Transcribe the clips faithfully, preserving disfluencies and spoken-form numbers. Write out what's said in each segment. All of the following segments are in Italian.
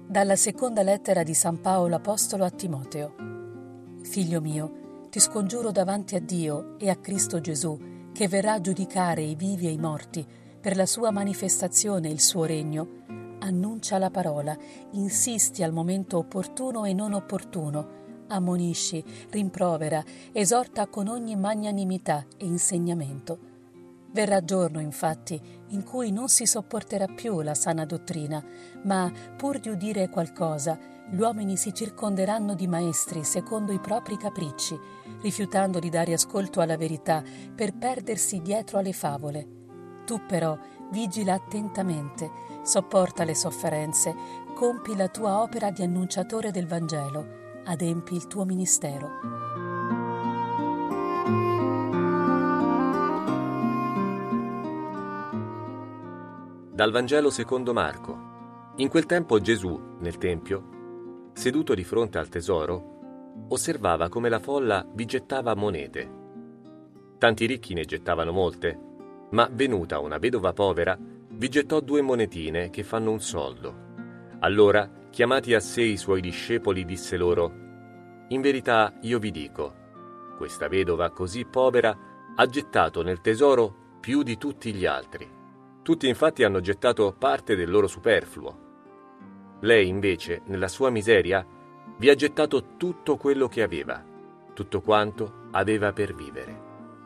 Dalla seconda lettera di San Paolo Apostolo a Timoteo. Figlio mio, ti scongiuro davanti a Dio e a Cristo Gesù, che verrà a giudicare i vivi e i morti, per la sua manifestazione e il suo regno. Annuncia la parola, insisti al momento opportuno e non opportuno, ammonisci, rimprovera, esorta con ogni magnanimità e insegnamento. Verrà giorno, infatti, in cui non si sopporterà più la sana dottrina, ma, pur di udire qualcosa, gli uomini si circonderanno di maestri secondo i propri capricci, rifiutando di dare ascolto alla verità per perdersi dietro alle favole. Tu però vigila attentamente, sopporta le sofferenze, compi la tua opera di annunciatore del Vangelo, adempi il tuo ministero. Dal Vangelo secondo Marco. In quel tempo Gesù, nel Tempio, seduto di fronte al tesoro, osservava come la folla vi gettava monete. Tanti ricchi ne gettavano molte, ma venuta una vedova povera, vi gettò due monetine che fanno un soldo. Allora, chiamati a sé i suoi discepoli, disse loro: «In verità io vi dico, questa vedova così povera ha gettato nel tesoro più di tutti gli altri. Tutti infatti hanno gettato parte del loro superfluo. Lei invece, nella sua miseria, vi ha gettato tutto quello che aveva, tutto quanto aveva per vivere».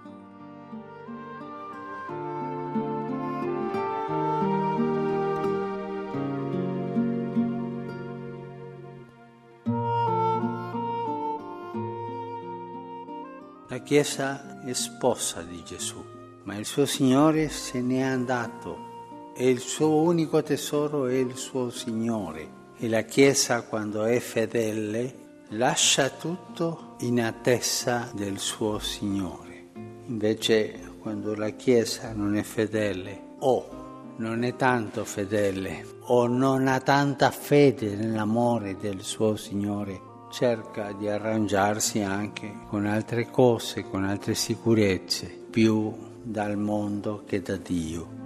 La Chiesa è sposa di Gesù, ma il suo Signore se n'è andato e il suo unico tesoro è il suo Signore. E la Chiesa, quando è fedele, lascia tutto in attesa del suo Signore. Invece, quando la Chiesa non è fedele, o non è tanto fedele, o non ha tanta fede nell'amore del suo Signore, cerca di arrangiarsi anche con altre cose, con altre sicurezze, più dal mondo che da Dio.